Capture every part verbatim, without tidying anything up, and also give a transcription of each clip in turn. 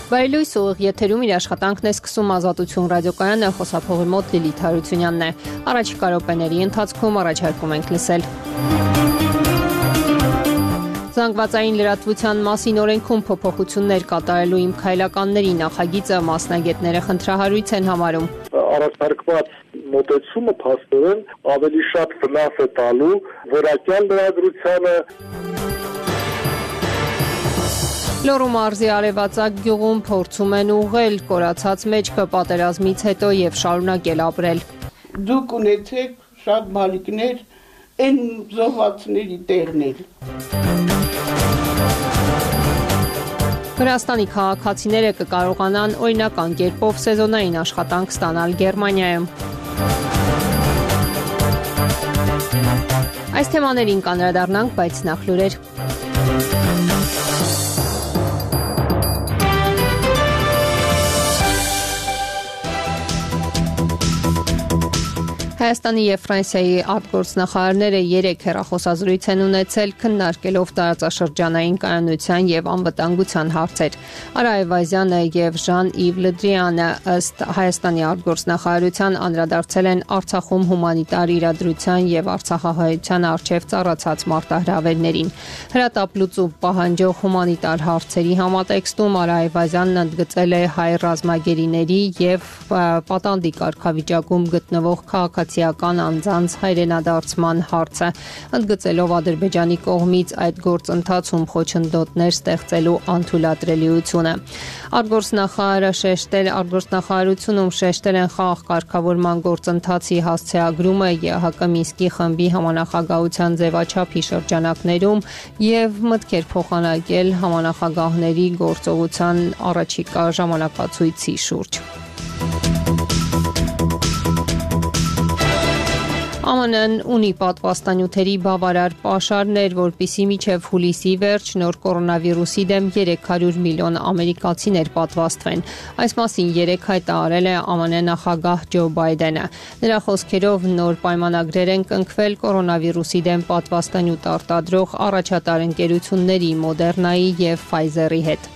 Բարելույս ուղիղ եթերում իր աշխատանքն է սկսում Ազատություն ռադիոկայանը, խոսափողի մոտ Լիլիթ Հարությունյանն է։ Առաջիկա րոպեների ընթացքում առաջարկում ենք լսել։ Զանգվածային լրատվության մասին օրենքում փոփոխություններ կատարելու իմ քայլականների նախագիծը մասնագետները խնդրահարույց են համարում։ Առաջարկված մոտեցումը փաստորեն ավելի շատ վնաս է տալու որակյալ լրագրությանը։ Լոռու մարզի Արևածագ գյուղում փորձում են ուղղել կորացած մեջքը պատերազմից հետո եւ շարունակել ապրել։ Դուք ունեցեք շատ մալիկներ, այն զոհվածների տեղներ։ Վրաստանի քաղաքացիները կկարողանան օրինական կերպով սեզոնային աշխատանք ստանալ Գերմանիայում։ Այս թեմաներին կանդրադառնանք, բայց նախ լուրեր։ Հայաստանի եւ Ֆրանսիայի արտգործնախարարները երեք հեռախոսազրույց են ունեցել քննարկելով տարածաշրջանային կայունության եւ անվտանգության հարցեր։ Արա Այվազյանը եւ Ժան-Իվ Լդրյանը ըստ Հայաստանի արտգործնախարարության անդրադարձել են Արցախում հումանիտար իրադրության եւ Արցախահայության արչեւ ծառացած մարտահրավերներին։ Հրատապլուծում պահանջող հումանիտար հարցերի համատեքստում Արա Այվազյանն ընդգծել է հայ ռազմագերիների եւ պատանդի կարգավիճակում գտնվող քաղաքացիական անձանց հայրենադարձման հարցը, ընդգծելով Ադրբեջանի կողմից այդ գործընթացում խոչընդոտներ ստեղծելու անթույլատրելիությունը։ Արտգործնախարարը շեշտել արտգործնախարարությունում շեշտել են խաղաղ կարգավորման գործընթացի հասցեագրումը ԵԱՀԿ Մինսկի խմբի համանախագահության ձևաչափի շրջանակներում եւ մտքեր փոխանակել համանախագահների գործողության առաջիկա ժամանակացույցի շուրջ։ ԱՄՆ-ն ունի պատվաստանյութերի բավարար պաշարներ, որպեսզի մինչև հուլիսի վերջ նոր կորոնավիրուսի դեմ երեք հարյուր միլիոն ամերիկացիներ պատվաստվեն։ Այս մասին երեկ հայտարարել է ԱՄՆ նախագահ Ջո Բայդենը։ Նրա խոսքերով նոր պայմանագրեր են կնքվել կորոնավիրուսի դեմ պատվաստանյութ արտադրող առաջատար ընկերությունների Մոդեռնայի եւ Pfizer-ի հետ։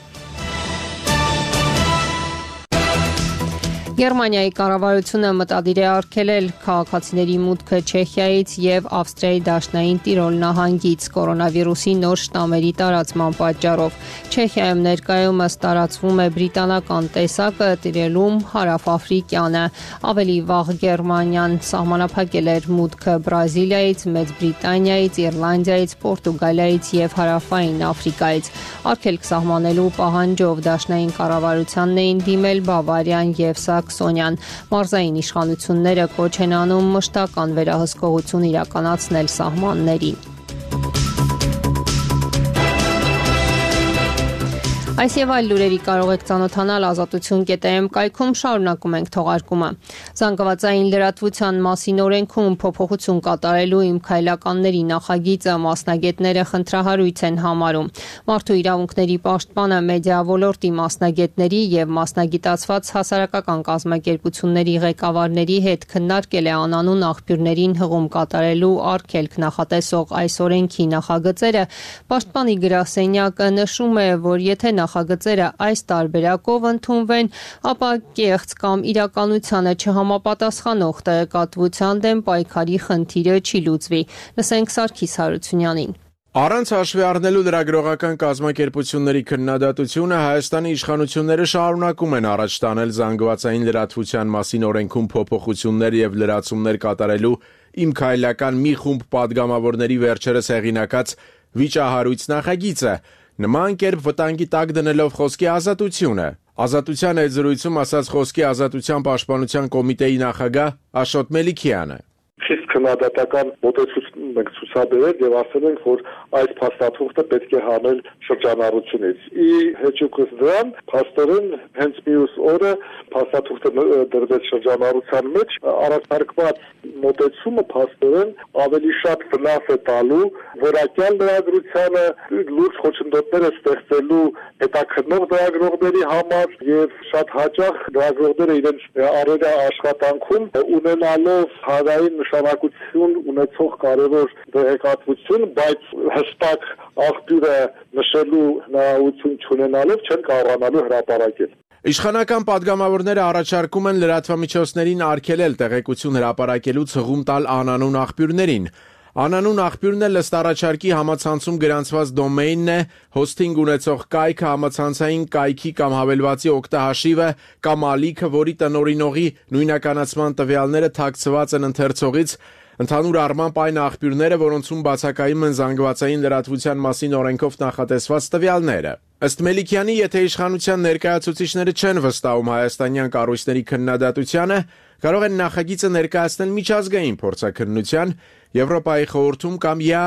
Գերմանիայի կառավարությունը մտադիր է արգելել քաղաքացիների մուտքը Չեխիայից եւ Ավստրիայի դաշնային Տիրոլ նահանգից կորոնավիրուսի նոր շտամերի տարածման պատճառով։ Չեխիայում ներկայումս տարածվում է բրիտանական տեսակը, Տիրոլում հարավաֆրիկյանը։ Ավելի վաղ Գերմանիան սահմանափակել էր մուտքը Բրազիլիայից, Մեծ Բրիտանիայից, Իռլանդիայից, Պորտուգալիայից եւ Հարավային Աֆրիկայից։ Արգելք սահմանելու պահանջով դաշնային կառավարությանն էին դիմել Բավարիան եւ Սակսոնյան։ Մարզային իշխանությունները կոչ են անում մշտական վերահսկողություն իրականացնել սահմաններին։ Այս եւ այլ լուրերի կարող եք ծանոթանալ ազատություն կետ էմ կայքում, շարունակում ենք թողարկումը։ Զանգվածային լրատվության մասին օրենքում փոփոխություն կատարելու իմ քայլականների նախագիծը մասնագետները խնդրահարույց են համարում։ Մարդու իրավունքների պաշտպանը մեդիա ոլորտի մասնագետների եւ մասնագիտացված հասարակական կազմակերպությունների ղեկավարների հետ քննարկել է անանուն աղբյուրներին հղում կատարելու արգելք նախատեսող այս օրենքի նախագծերը։ Պաշտպանի գրասենյակը նշում է, որ եթե նախագծերը այս տարբերակով ընդունվեն, ապա կեղծ կամ իրականությանը չհամապատասխանող տեղեկատվության դեմ պայքարի խնդիրը չի լուծվի։ Լսենք Սարգիս Հարությունյանին։ Առանց հաշվի առնելու լրագրողական կազմակերպությունների քննադատությունը Հայաստանի իշխանությունները շարունակում են առաջ տանել զանգվածային լրատվության մասին օրենքում փոփոխություններ եւ լրացումներ կատարելու իմ քայլական մի խումբ падգամավորների վերջերս հեղինակած վիճահարույց նախագիծը, նման կերպ վտանգի տակ դնելով խոսքի ազատությունը։ Ազատության այդ զրույցում ասաց խոսքի ազատության պաշտպանության կոմիտեի նախագահ Աշոտ Մելիքյանը։ Խիստ քննադատական մոտեցում ենք ցուցաբերել եւ ասել ենք, որ այս փաստաթուղթը պետք է հանել շրջանառությունից։ Ի հեճուկս դրան, փաստորեն հենց մյուս օրը փաստաթուղթը դրվեց շրջանառության մեջ, առաջարկված մոտեցումը փաստորեն ավելի շատ վնաս է տալու որակյալ լրագրությանը, լուրջ խոչընդոտներ է ստեղծելու հետաքննող լրագրողների համար եւ շատ հաճախ լրագրողները իրենց առօրյա աշխատանքում ունենալով հանրային նշանակություն ունեցող կարևոր տեղեկատվություն, բայց հստակ աղբյուրը նշելու հնարավորություն չունենալով չեն կարողանալու հրապարակել։ Իշխանական падգամավորները առաջարկում են լրատվամիջոցներին արգելել տեղեկություն հրապարակելու ցղում տալ անանուն աղբյուրներին։ Անանուն աղբյուրն էլ ըստ առաջարկի համացանցում գրանցված դոմեյնն է, հոսթինգ ունեցող կայքը, համացանցային կայքի կամ հավելվածի օգտահաշիվը կամ ալիքը, որի տնօրինողի նույնականացման տվյալները թաքցված են ընթերցողից, ընդհանուր առմամբ այն աղբյուրները, որոնցում բացակայում են զանգվածային լրատվության մասին օրենքով նախատեսված տվյալները։ Ըստ Մելիքյանի, եթե իշխանության ներկայացուցիչները չեն վստահում հայաստանյան կառույցների քննադատությանը, կարող են նախագիծը ներկայացնել միջազգային փորձաքննության, Եվրոպայի խորհրդում կամ ԵԱՀԿ-ում։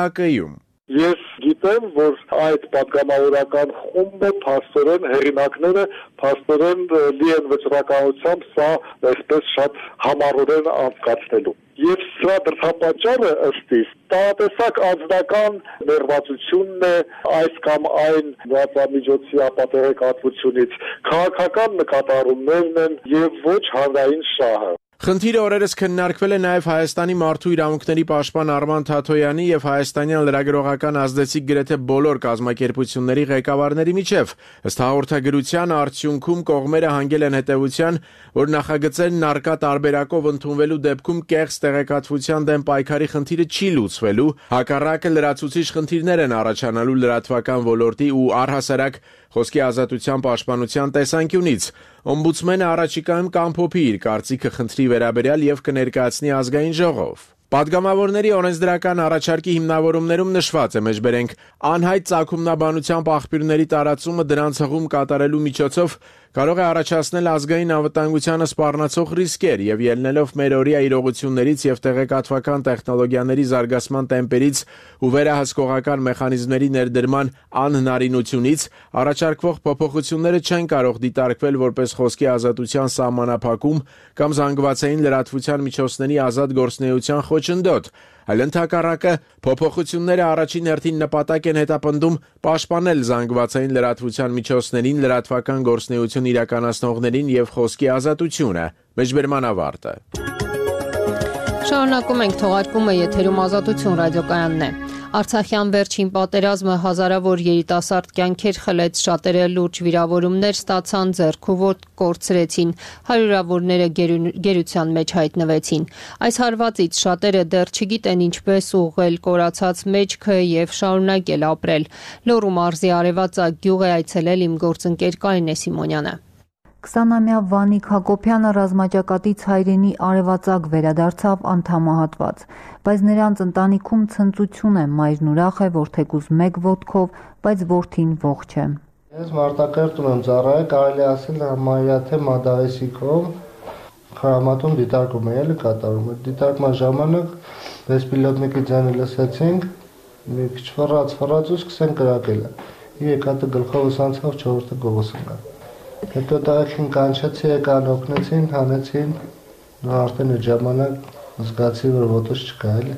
Ես գիտեմ, որ այդ պատգամավորական խումբը փաստորեն հեղինակները փաստորեն լի են վճռականությամբ սա այսպես շատ համառորեն անցկացնելու։ Եվ սրա դրդապատճառը ըստ իս տարատեսակ անձնական ներվածությունն է այս կամ այն լրատվամիջոցի ապատեղեկատվությունից, քաղաքական նկատառումներն են եւ ոչ հանրային շահը։ Խնդիրը օրերս քննարկվել է նաև Հայաստանի մարդու իրավունքների պաշտպան Արման Թաթոյանի եւ հայաստանյան լրագրողական ազդեցիկ գրեթե բոլոր կազմակերպությունների ղեկավարների միջև։ Ըստ հաղորդագրության արդյունքում կողմերը հանգել են հետևության, որ նախագծերն առկա տարբերակով ընդունվելու դեպքում կեղծ տեղեկատվության դեմ պայքարի խնդիրը չի լուծվելու, հակառակը լրացուցիչ խնդիրներ են առաջանալու լրատվական ոլորտի ու առհասարակ խոսքի ազատության պաշտպանության տեսանկյունից։ Օմբուդսմենը առաջիկայում կամփոփի իր կարծիքը խնդրի վերաբերյալ եւ կներկայացնի ազգային ժողով։ Պատգամավորների օրենսդրական առաջարկի հիմնավորումներում նշված է մեջբերենք անհայտ ծագումնաբանությամբ աղբյուրների տարածումը դրանց հղում կատարելու միջոցով կարող է առաջացնել ազգային անվտանգությանը սպառնացող ռիսկեր եւ ելնելով մեր օրյա իրողություններից եւ տեղեկատվական տեխնոլոգիաների զարգացման տեմպերից ու վերահսկողական մեխանիզմների ներդրման անհնարինությունից առաջարկվող փոփոխությունները չեն կարող դիտարկվել որպես խոսքի ազատության սահմանափակում կամ զանգվածային լրատվության միջոցների ազատ գործունեության խոչընդոտ, այլ ընդհակառակը փոփոխությունները առաջին հերթին նպատակ են հետապնդում պաշտպանել զանգվածային լրատվության միջոցներին, լրատվական գործունեություն իրականացնողներին եւ խոսքի ազատությունը։ Մեջբերման ավարտը։ Շարունակում ենք թողարկումը, եթերում Ազատություն ռադիոկայանն է։ Արցախյան վերջին պատերազմը հազարավոր երիտասարդ կյանքեր խլեց, շատերը լուրջ վիրավորումներ ստացան, ձեռք ու ոտք կորցրեցին, հարյուրավորները գերության մեջ հայտնվեցին։ Այս հարվածից շատերը դեռ չգիտեն ինչպես ուղղել կորացած մեջքը եւ շարունակել ապրել։ Լոռու մարզի Արևածագ գյուղ է այցելել իմ գործընկեր Կարինե Սիմոնյանը։ քսանամյա Վանիկ Հակոբյանը ռազմաճակատից հայրենի Արևածագ վերադարձավ անդամահատված, բայց նրանց ընտանիքում ցնծություն է, մայրն ուրախ է, որ թեկուզ մեկ ոտքով, բայց որդին ողջ է։ Ես Մարտակերտում եմ ծառայել, կարելի ասել համարյա թե մադաղեսիկով խրամատում դիտարկում է էլի կատարում։ Դիտարկման ժամանակ բեսպիլոտնիկի ձայնը լսեցինք, մի քիչ ֆռած ֆռած ու սկսեն կրակել։ Երեք հատը գլխովս անցավ, չորրորդը գողս ընկավ։ Հետո տղեկին կանչեցի, եկան օգնեցին, հանեցին, արդեն այդ ժամանակ զգացի, որ ոտոց չկա էլի։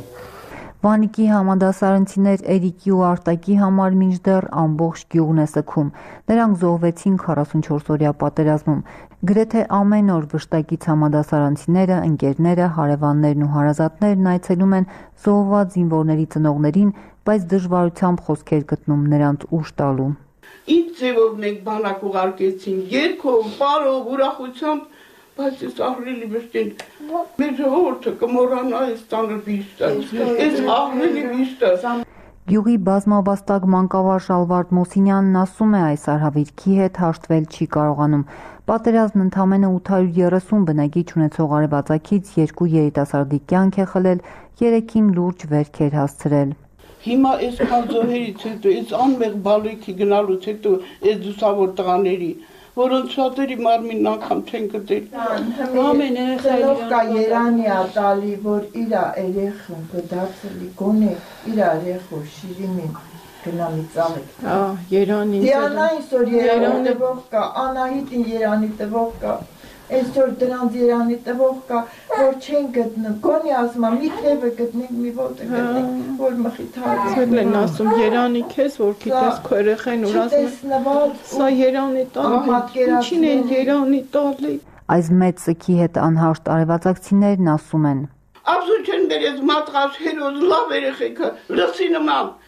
Վանիկի համադասարանցիներ Էրիկի ու Արտակի համար մինչդեռ ամբողջ գյուղն է սգում։ Նրանք զոհվեցին քառասունչորս-օրյա պատերազմում։ Գրեթե ամեն օր վշտակից համադասարանցիները, ընկերները, հարևաններն ու հարազատներն այցելում են զոհված զինվորների ծնողներին, բայց դժվարությամբ խոսքեր գտնում նրանց ուժ տալու։ Ինչ ձևով մենք բանակ ուղարկեցին, երգով, պարով, ուրախությամբ, բայց ես ահռելի վշտին, մեր ժողովուրդը կմոռանա այս ծանր վիշտը, այս ահռելի վիշտը։ Գյուղի բազմաբաստակ մանկավար Շալվարդ Մոսինյանն ասում է, այս արհավիրքի հետ հաշտվել չի կարողանում։ Պատերազմն ընդամենը ութ հարյուր երեսուն բնակիչ ունեցող Արևածագից երկու երիտասարդի կյանք է խլել, երեքին լուրջ վերքեր հասցրել։ Հիմա այս քանզոհերից հետո, այս անմեղ բալույքի գնալուց հետո, այս դուսավոր տղաների, որոնց շատերի մարմինն անգամ չեն գտել։ Ամեն երեխայով կա Երանի ատալի, որ իրա երեխուն կդարձելի գոնե, իրա երեխու շիրիմին գնամի ծաղեք։ Ա, Երանի։ Դիանային սոր Երանի տվող կա, Անահիտին Երանի տվող կա, այսօր դրանց Երանի տվող կա, որ չեն գտնում, գոնի ասում, մի թևը գտնենք, մի ոտը գտնենք, որ մխիթարվենք։ Ցել են ասում, Երանի քեզ, որ գիտես քո երեխեն ուր ասում, սա Երանի տալի, ինչին են Երանի տալի։ Այս մեծ սգի հետ անհաշտ արևածագցիներն ասում են. Absolut չեն դերես մատղաշ հերոզ լավ երեխեքը, լսի նման,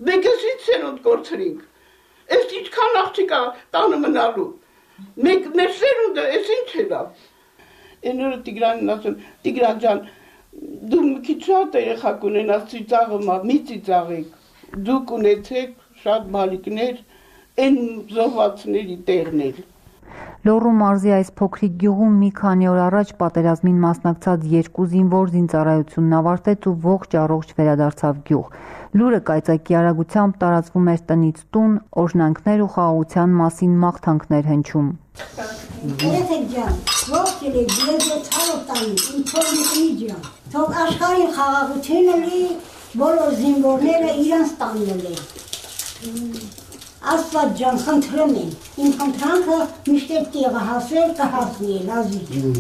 Մենք էս ինչ սերունդ կորցրինք։ Էս ինչքան աղջիկա տանը մնալու։ Մենք մեր սերունդը էս ինչ է լավ։ Այն օրը Տիգրանին ասում, Տիգրան ջան, դու մի քիչ շատ երեխա կունենաս, ծիծաղը մի ծիծաղեք։ Դուք ունեցեք շատ բալիկներ, այն զոհվածների տեղներ։ Լոռու մարզի այս փոքրիկ գյուղում մի քանի օր առաջ պատերազմին մասնակցած երկու զինվոր զինծառայությունն ավարտեց ու ողջ առողջ վերադարձավ գյուղ։ Լուրը կայծակի արագությամբ տարածվում էր տնից տուն, օրհնանքներ ու խաղաղության մասին մաղթանքներ հնչում։ Երեխեք ջան, ողջ եք, դե ցավով տանի, ինֆորմացիա ջան։ Թող աշխարհի խաղաղությունը լի, բոլոր զինվորները իրանց տանել են։ Աստված ջան, խնդրում եմ, իմ խնդրանքը միշտ տեղը հասել կհասնի, լազի։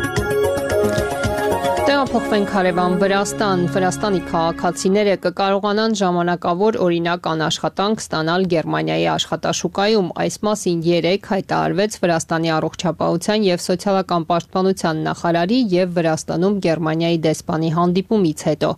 Տեղափոխվենք հարևան Վրաստան։ Վրաստանի քաղաքացիները կկարողանան ժամանակավոր օրինական աշխատանք ստանալ Գերմանիայի աշխատաշուկայում։ Այս մասին երեկ հայտարարվեց Վրաստանի առողջապահության և սոցիալական պաշտպանության նախարարի և Վրաստանում Գերմանիայի դեսպանի հանդիպումից հետո։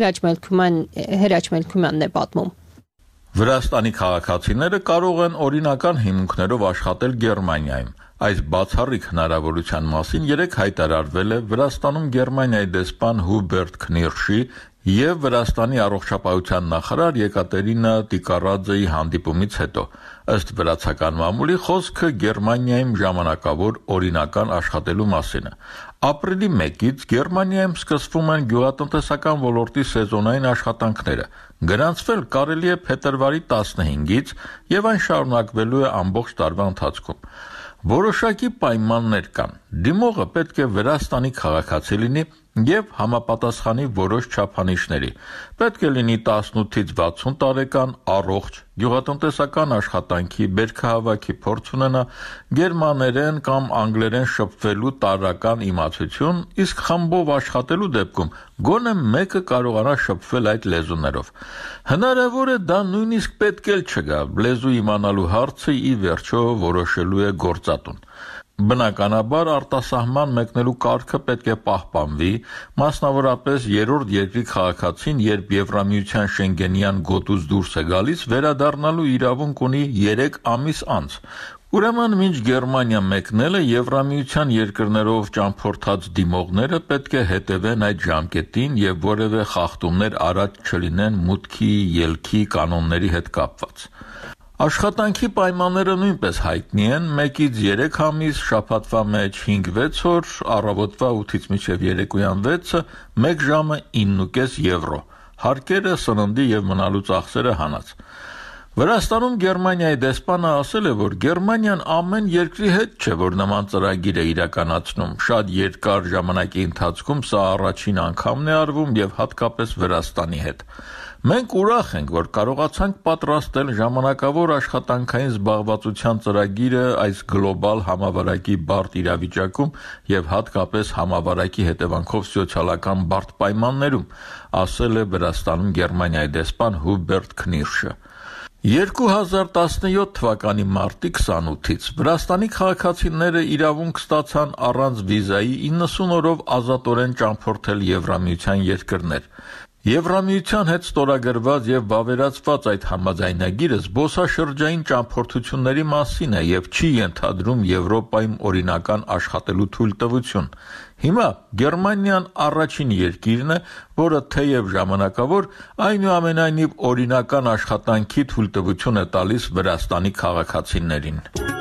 Հրաչ Մելքումյանն է պատմում։ Վրաստանի քաղաքացիները կարող են օրինական հիմունքներով աշխատել Գերմանիայում։ Այս բացառիկ հնարավորության մասին երեկ հայտարարվել է Վրաստանում Գերմանիայի դեսպան Հուբերտ Քնիրշի և Վրաստանի առողջապահության նախարար Եկատերինա Տիկարաձեի հանդիպումից հետո։ Ըստ վրացական մամուլի խոսքը Գերմանիայում ժամանակավոր օրինական աշխատելու մասին է։ Ապրիլի մեկից Գերմանիայում սկսվում են գյուղատնտեսական ոլորտի սեզոնային աշխատանքները։ Գրանցվել կարելի է փետրվարի տասնհինգից և այն շարունակվելու է ամբողջ տարվա ընթացքում։ Որոշակի պայմաններ կան։ Դիմողը պետք է Վրաստանի քաղաքացի լինի և համապատասխանի որոշ չափանիշների։ Պետք է լինի տասնութից վաթսուն տարեկան, առողջ, գյուղատնտեսական աշխատանքի, բերքահավաքի փորձ ունենա, գերմաներեն կամ անգլերեն շփվելու տարրական իմացություն, իսկ խմբով աշխատելու դեպքում գոնե մեկը կարողանա շփվել այդ լեզուներով։ Հնարավոր է դա նույնիսկ պետք էլ չգա, լեզու իմանալու հարցը ի վերջո որոշելու է գործատուն։ Բնականաբար արտասահման մեկնելու կարգը պետք է պահպանվի, մասնավորապես երրորդ երկրի քաղաքացին, երբ Եվրամիության Շենգենյան գոտուց դուրս է գալիս, վերադառնալու իրավունք ունի երեք ամիս անց։ Ուրեմն մինչ Գերմանիա մեկնելը Եվրամիության երկրներով ճամփորդած դիմողները պետք է հետևեն այդ ժամկետին և որևէ խախտումներ առաջ չլինեն մուտքի, ելքի կանոնների հետ կապված։ Աշխատանքի պայմանները նույնպես հայտնի են՝ մեկից երեք ամիս, շաբաթվա մեջ հինգ-վեց օր, առավոտվա ութից մինչև երեկոյան վեցը, մեկ ժամը իննուկես եվրո։ Հարկերը, սննդի և մնալու ծախսերը հանած։ Վրաստանում Գերմանիայի դեսպանը ասել է, որ Գերմանիան ամեն երկրի հետ չէ, որ նման ծրագիր է իրականացնում։ Շատ երկար ժամանակի ընթացքում սա առաջին անգամն է արվում և հատկապես Վրաստանի հետ։ Մենք ուրախ ենք, որ կարողացանք պատրաստել ժամանակավոր աշխատանքային զբաղվածության ծրագիրը այս գլոբալ համավարակի բարդ իրավիճակում և հատկապես համավարակի հետևանքով սոցիալական բարդ պայմաններում, ասել է Վրաստանում Գերմանիայի դեսպան Հուբերտ Քնիրշը։ երկու հազար տասնյոթ թվականի մարտի քսանութից Վրաստանի քաղաքացիները իրավունք ստացան առանց վիզայի իննսուն օրով ազատորեն ճամփորդել Եվրամիության երկրներ։ Եվրամիության հետ ստորագրված և վավերացված այդ համաձայնագիրը զբոսաշրջային ճամփորդությունների մասին է և չի ենթադրում Եվրոպայում օրինական աշխատելու թույլտվություն։ Հիմա Գերմանիան առաջին երկիրն է, որը թեև ժամանակավոր, այնուամենայնիվ օրինական աշխատանքի թույլտվություն է տալիս Վրաստանի քաղաքացիներին։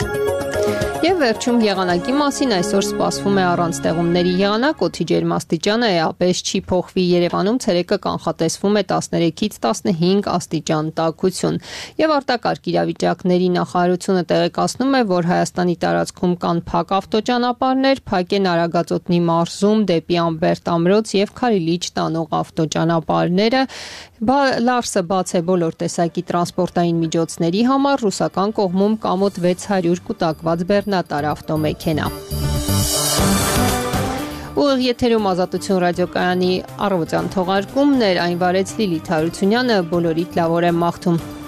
Եվ վերջում եղանակի մասին այսօր սպասվում է առանց տեղումների եղանակ, օդի ջերմաստիճանը էապես չի փոխվի։ Երևանում ցերեկը կանխատեսվում է տասներեքից տասնհինգ աստիճան տաքություն։ Եվ արտակարգ իրավիճակների նախարարությունը տեղեկացնում է, որ Հայաստանի տարածքում կան փակ ավտոճանապարհներ, փակ են Արագածոտնի մարզում դեպի Ամբերտ ամրոց և Քարիլիչ տանող ավտոճանապարհները։ Լարսը բաց է բոլոր տեսակի տրանսպորտային միջոցների համար, ռուսական կողմում կամոտ վեց հարյուր կուտակված բեռնատար ավտոմեքենա։ Ուղիղ եթերում Ազատություն ռադիոկայանի առավոտյան թողարկումն էր, այն վարեց Լիլիթ Հարությունյանը, բոլորիդ լավ օր եմ մաղթում։